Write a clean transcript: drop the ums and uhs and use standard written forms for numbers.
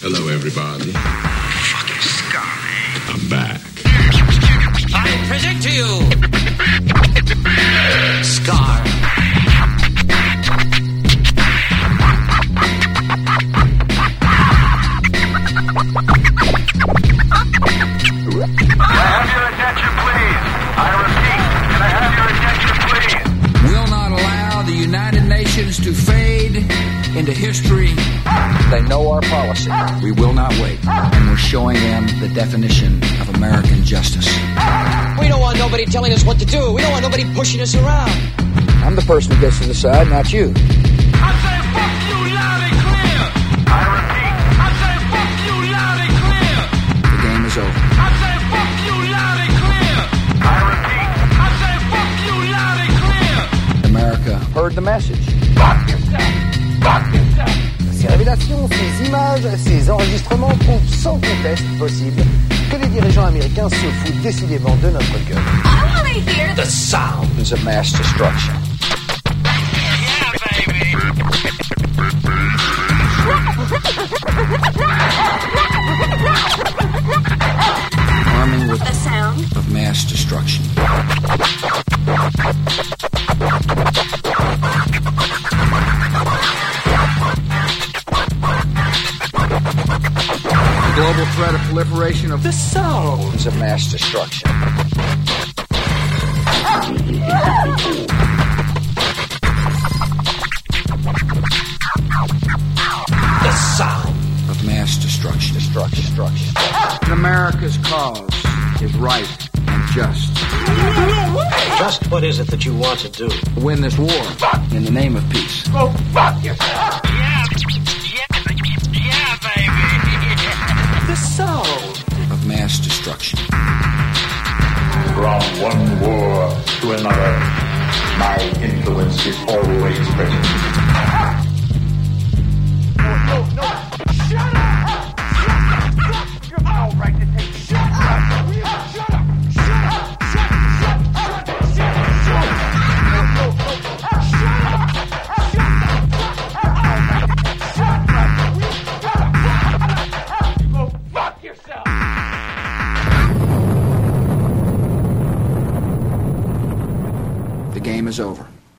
Hello, everybody. Fucking Sky. I'm back. I present to you Scar. Can I have your attention, please? I repeat, can I have your attention, please? Will not allow the United Nations to fade into history. They know our policy. We will not wait. And we're showing them the definition of American justice. We don't want nobody telling us what to do. We don't want nobody pushing us around. I'm the person who gets to decide, not you. I say fuck you loud and clear. I repeat. I say fuck you loud and clear. The game is over. I say fuck you loud and clear. I repeat. I say fuck you loud and clear. America heard the message. Fuck yourself. Fuck yourself. Ces révélations, ces images, ces enregistrements prouvent sans conteste possible que les dirigeants américains se foutent décidément de notre gueule. I want to hear The sounds of mass destruction. Yeah, baby. Arming with the sound of mass destruction. The global threat of proliferation of the sounds of mass destruction. The sound of mass destruction. Destruction. And America's cause is right and just. Just what is it that you want to do? Win this war in the name of peace. Go fuck yourself. Yeah, baby. The sound of mass destruction. From one war to another, my influence is always present.